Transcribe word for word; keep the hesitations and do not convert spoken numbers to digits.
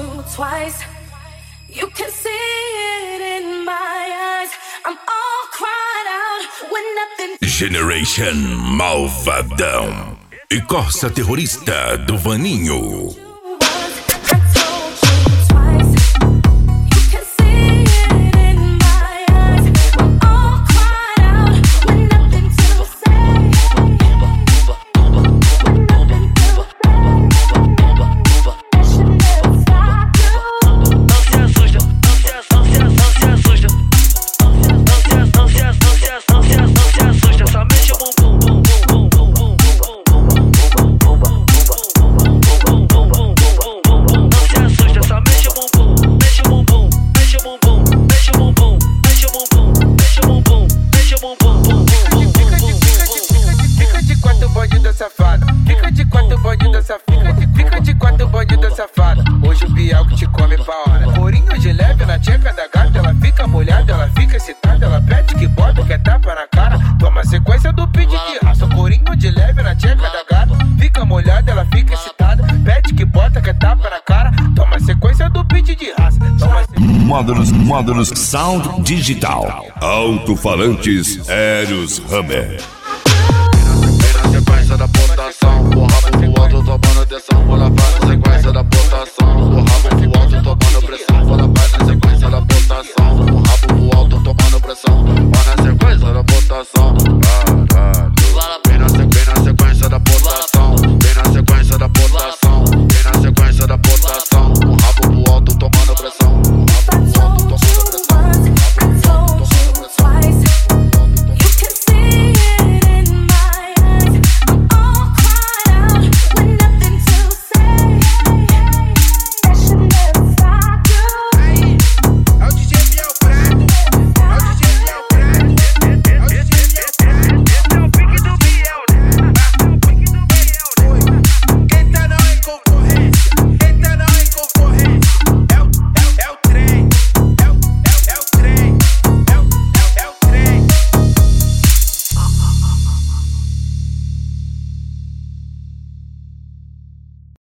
you twice. You can see it in my eyes. I'm all cried out when nothing. Generation Malvadão e Corsa Terrorista do Vaninho. Hoje o Biel que te come pra hora. Corinho de leve na tcheca da gata. Ela fica molhada, ela fica excitada. Ela pede que bota, quer tapa na cara. Toma sequência do pit de raça. Corinho de leve na tcheca da gata. Fica molhada, ela fica excitada. Pede que bota, quer tapa na cara. Toma sequência do pit de raça. Toma sequência... Módulos, módulos Sound Digital. Alto-falantes Eros Hammer.